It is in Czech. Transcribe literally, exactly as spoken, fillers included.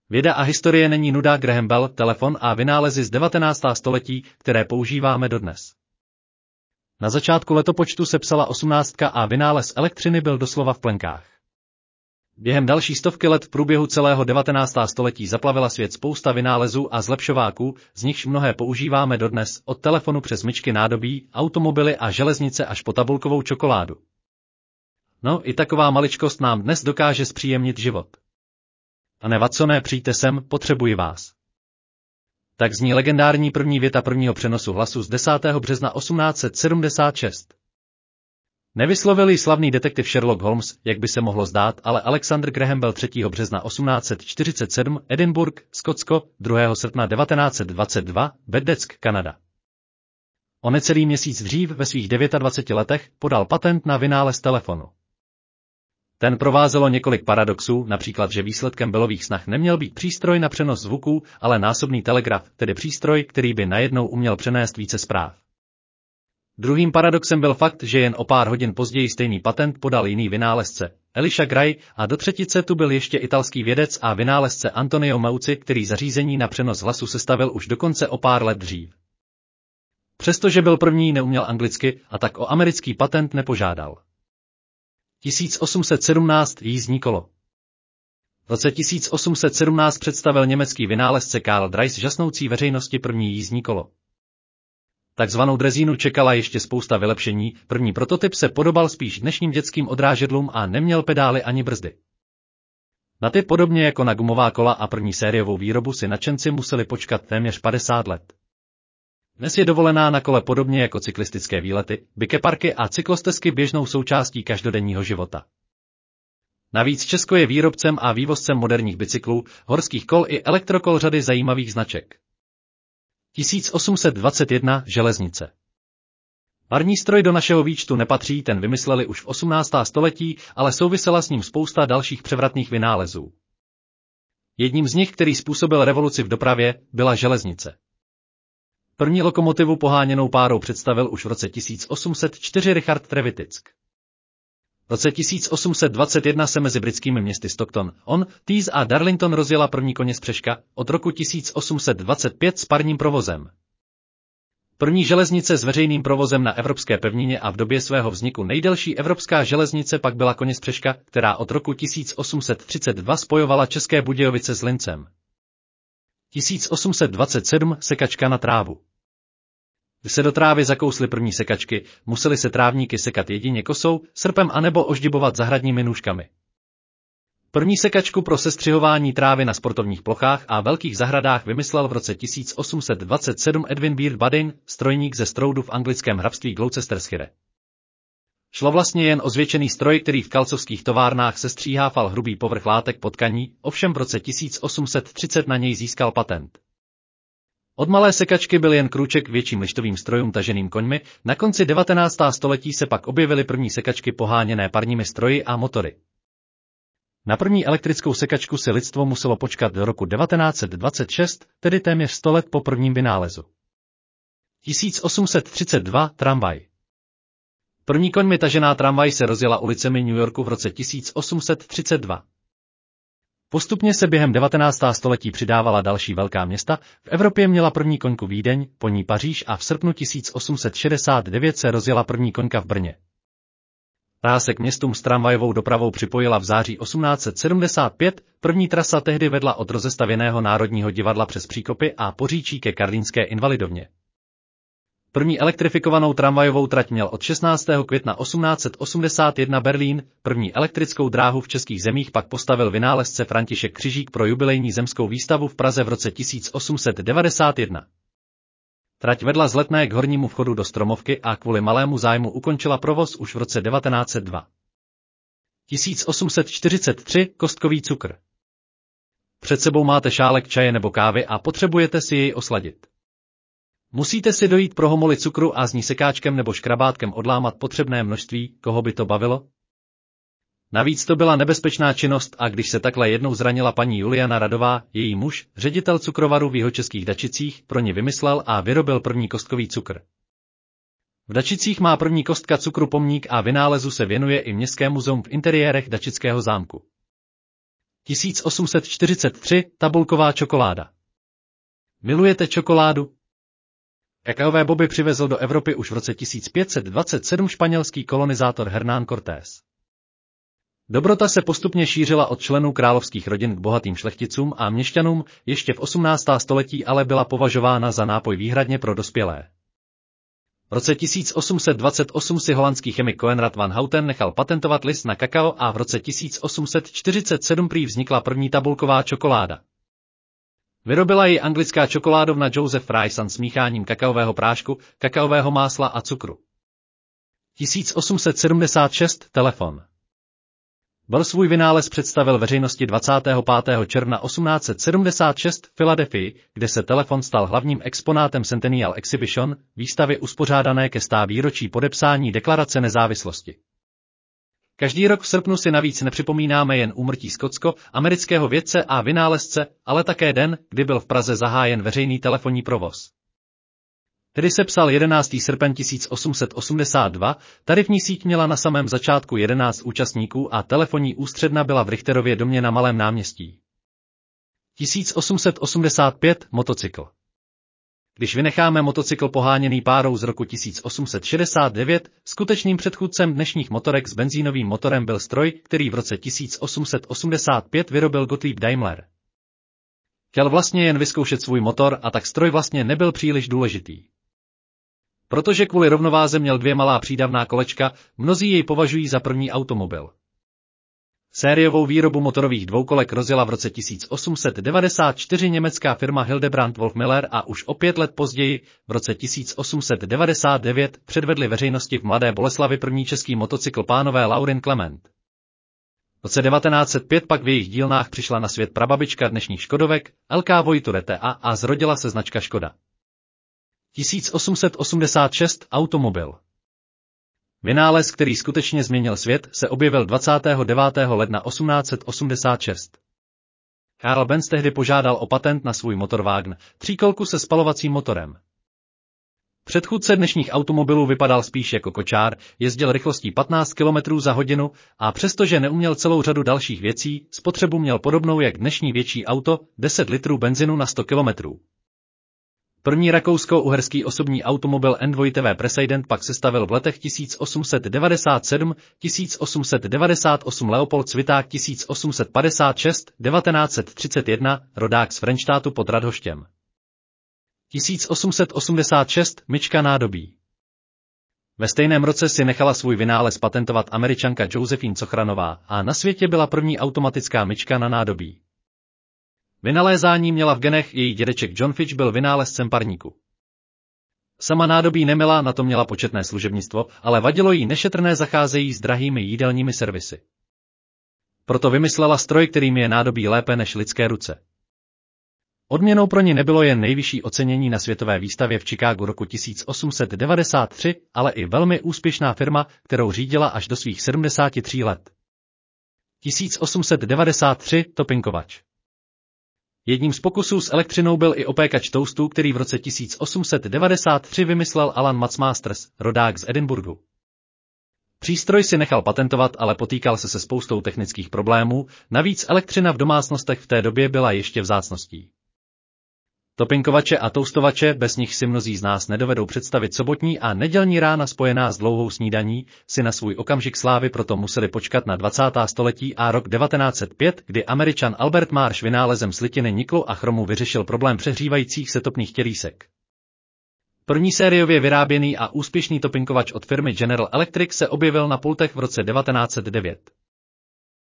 Věda a historie není nuda. Graham Bell, telefon a vynálezy z devatenáctého století, které používáme dodnes. Na začátku letopočtu se psala osmnáctka a vynález elektřiny byl doslova v plenkách. Během další stovky let v průběhu celého devatenáctého století zaplavila svět spousta vynálezů a zlepšováků, z nichž mnohé používáme dodnes, od telefonu přes myčky nádobí, automobily a železnice až po tabulkovou čokoládu. No, i taková maličkost nám dnes dokáže zpříjemnit život. Pane Watsone, přijďte sem, potřebuji vás. Tak zní legendární první věta prvního přenosu hlasu z desátého března osmnáct set sedmdesát šest. Nevyslovil ji slavný detektiv Sherlock Holmes, jak by se mohlo zdát, ale Alexander Graham Bell třetího března osmnáct set čtyřicet sedm, Edinburgh, Skotsko, druhého srpna devatenáct set dvacet dva, Berdeck, Kanada. O necelý měsíc dřív ve svých dvaceti devíti letech podal patent na vynález telefonu. Ten provázelo několik paradoxů, například, že výsledkem Bellových snah neměl být přístroj na přenos zvuků, ale násobný telegraf, tedy přístroj, který by najednou uměl přenést více zpráv. Druhým paradoxem byl fakt, že jen o pár hodin později stejný patent podal jiný vynálezce, Elisha Gray, a do třetice tu byl ještě italský vědec a vynálezce Antonio Meucci, který zařízení na přenos hlasu sestavil už dokonce o pár let dřív. Přestože byl první, neuměl anglicky a tak o americký patent nepožádal. tisíc osm set sedmnáct jízdní kolo. V roce tisíc osm set sedmnáct představil německý vynálezce Karl Dreiss žasnoucí veřejnosti první jízdní kolo. Takzvanou drezínu čekala ještě spousta vylepšení, první prototyp se podobal spíš dnešním dětským odrážedlům a neměl pedály ani brzdy. Na ty podobně jako na gumová kola a první sériovou výrobu si nadšenci museli počkat téměř padesát let. Dnes je dovolená na kole podobně jako cyklistické výlety, bikeparky a cyklostezky běžnou součástí každodenního života. Navíc Česko je výrobcem a vývozcem moderních bicyklů, horských kol i elektrokol řady zajímavých značek. tisíc osm set dvacet jedna železnice. Parní stroj do našeho výčtu nepatří, ten vymysleli už v osmnáctém století, ale souvisela s ním spousta dalších převratných vynálezů. Jedním z nich, který způsobil revoluci v dopravě, byla železnice. První lokomotivu poháněnou párou představil už v roce tisíc osm set čtyři Richard Trevithick. V roce tisíc osm set dvacet jedna se mezi britskými městy Stockton, on, Tees a Darlington rozjela první koně z Přeška, od roku tisíc osm set dvacet pět s parním provozem. První železnice s veřejným provozem na evropské pevnině a v době svého vzniku nejdelší evropská železnice pak byla koně z Přeška, která od roku tisíc osm set třicet dva spojovala České Budějovice s Lincem. tisíc osm set dvacet sedm sekačka na trávu. Když se do trávy zakously první sekačky, museli se trávníky sekat jedině kosou, srpem anebo oždibovat zahradními nůžkami. První sekačku pro sestřihování trávy na sportovních plochách a velkých zahradách vymyslel v roce tisíc osm set dvacet sedm Edwin Beard Badin, strojník ze Stroudu v anglickém hrabství Gloucestershire. Šlo vlastně jen o zvětšený stroj, který v kalcovských továrnách sestříhával hrubý povrch látek pod tkaní, ovšem v roce tisíc osm set třicet na něj získal patent. Od malé sekačky byl jen krůček k větším lištovým strojům taženým koňmi, na konci devatenáctého století se pak objevily první sekačky poháněné parními stroji a motory. Na první elektrickou sekačku si lidstvo muselo počkat do roku devatenáct set dvacet šest, tedy téměř sto let po prvním vynálezu. tisíc osm set třicet dva tramvaj. První koňmi tažená tramvaj se rozjela ulicemi New Yorku v roce tisíc osm set třicet dva. Postupně se během devatenáctého století přidávala další velká města, v Evropě měla první koňku Vídeň, po ní Paříž a v srpnu tisíc osm set šedesát devět se rozjela první koňka v Brně. Ta se k městům s tramvajovou dopravou připojila v září osmnáct set sedmdesát pět, první trasa tehdy vedla od rozestavěného Národního divadla přes Příkopy a Poříčí ke Karlínské invalidovně. První elektrifikovanou tramvajovou trať měl od šestnáctého května osmnáct set osmdesát jedna Berlín, první elektrickou dráhu v českých zemích pak postavil vynálezce František Křižík pro jubilejní zemskou výstavu v Praze v roce tisíc osm set devadesát jedna. Trať vedla z Letné k hornímu vchodu do Stromovky a kvůli malému zájmu ukončila provoz už v roce devatenáct set dva. tisíc osm set čtyřicet tři Kostkový cukr. Před sebou máte šálek čaje nebo kávy a potřebujete si jej osladit. Musíte si dojít pro homoli cukru a z ní sekáčkem nebo škrabátkem odlámat potřebné množství, koho by to bavilo? Navíc to byla nebezpečná činnost a když se takhle jednou zranila paní Juliana Radová, její muž, ředitel cukrovaru v jihočeských Dačicích, pro ní vymyslel a vyrobil první kostkový cukr. V Dačicích má první kostka cukru pomník a vynálezu se věnuje i Městské muzeum v interiérech Dačického zámku. tisíc osm set čtyřicet tři tabulková čokoláda. Milujete čokoládu? Kakaové boby přivezl do Evropy už v roce tisíc pět set dvacet sedm španělský kolonizátor Hernán Cortés. Dobrota se postupně šířila od členů královských rodin k bohatým šlechticům a měšťanům, ještě v osmnáctém století ale byla považována za nápoj výhradně pro dospělé. V roce tisíc osm set dvacet osm si holandský chemik Coenraad van Houten nechal patentovat list na kakao a v roce tisíc osm set čtyřicet sedm prý vznikla první tabulková čokoláda. Vyrobila ji anglická čokoládovna Joseph Fryson smícháním kakaového prášku, kakaového másla a cukru. tisíc osm set sedmdesát šest telefon. Bell svůj vynález představil veřejnosti dvacátého pátého června osmnáct set sedmdesát šest v Filadelfii, kde se telefon stal hlavním exponátem Centennial Exhibition, výstavy uspořádané ke stá výročí podepsání Deklarace nezávislosti. Každý rok v srpnu si navíc nepřipomínáme jen úmrtí Skotsko, amerického vědce a vynálezce, ale také den, kdy byl v Praze zahájen veřejný telefonní provoz. Tedy se psal jedenáctého srpna tisíc osm set osmdesát dva, tarifní síť měla na samém začátku jedenáct účastníků a telefonní ústředna byla v Richterově domě na Malém náměstí. tisíc osm set osmdesát pět motocykl. Když vynecháme motocykl poháněný párou z roku tisíc osm set šedesát devět, skutečným předchůdcem dnešních motorek s benzínovým motorem byl stroj, který v roce tisíc osm set osmdesát pět vyrobil Gottlieb Daimler. Chtěl vlastně jen vyzkoušet svůj motor a tak stroj vlastně nebyl příliš důležitý. Protože kvůli rovnováze měl dvě malá přídavná kolečka, mnozí jej považují za první automobil. Sériovou výrobu motorových dvoukolek rozjela v roce tisíc osm set devadesát čtyři německá firma Hildebrand Wolfmüller a už o pět let později, v roce tisíc osm set devadesát devět, předvedli veřejnosti v Mladé Boleslavi první český motocykl pánové Laurin Klement. V roce devatenáct set pět pak v jejich dílnách přišla na svět prababička dnešních Škodovek, L K Voiturete a, a zrodila se značka Škoda. tisíc osm set osmdesát šest automobil. Vynález, který skutečně změnil svět, se objevil dvacátého devátého ledna osmnáct set osmdesát šest. Karl Benz tehdy požádal o patent na svůj motorwagen, tříkolku se spalovacím motorem. Předchůdce dnešních automobilů vypadal spíš jako kočár, jezdil rychlostí patnáct kilometrů za hodinu a přestože neuměl celou řadu dalších věcí, spotřebu měl podobnou jak dnešní větší auto, deset litrů benzinu na sto kilometrů. První rakousko-uherský osobní automobil N dva T Precedent pak sestavil v letech tisíc osm set devadesát sedm, tisíc osm set devadesát osm Leopold Sviták tisíc osm set padesát šest, devatenáct set třicet jedna, rodák z Frenštátu pod Radhoštěm. tisíc osm set osmdesát šest myčka nádobí. Ve stejném roce si nechala svůj vynález patentovat Američanka Josephine Cochranová a na světě byla první automatická myčka na nádobí. Vynalézání měla v genech, její dědeček John Fitch byl vynálezcem parníku. Sama nádobí neměla, na to měla početné služebnictvo, ale vadilo jí nešetrné zacházení s drahými jídelními servisy. Proto vymyslela stroj, kterým je nádobí lépe než lidské ruce. Odměnou pro ní nebylo jen nejvyšší ocenění na světové výstavě v Chicagu roku tisíc osm set devadesát tři, ale i velmi úspěšná firma, kterou řídila až do svých sedmdesáti tří let. tisíc osm set devadesát tři topinkovač. Jedním z pokusů s elektřinou byl i opékač toastů, který v roce tisíc osm set devadesát tři vymyslel Alan Matsmasters, rodák z Edinburghu. Přístroj si nechal patentovat, ale potýkal se se spoustou technických problémů, navíc elektřina v domácnostech v té době byla ještě vzácností. Topinkovače a toustovače, bez nich si mnozí z nás nedovedou představit sobotní a nedělní rána spojená s dlouhou snídaní, si na svůj okamžik slávy proto museli počkat na dvacátém století a rok devatenáct set pět, kdy Američan Albert Marsh vynálezem slitiny niklu a chromu vyřešil problém přehřívajících se topných tělísek. První sériově vyráběný a úspěšný topinkovač od firmy General Electric se objevil na pultech v roce devatenáct set devět.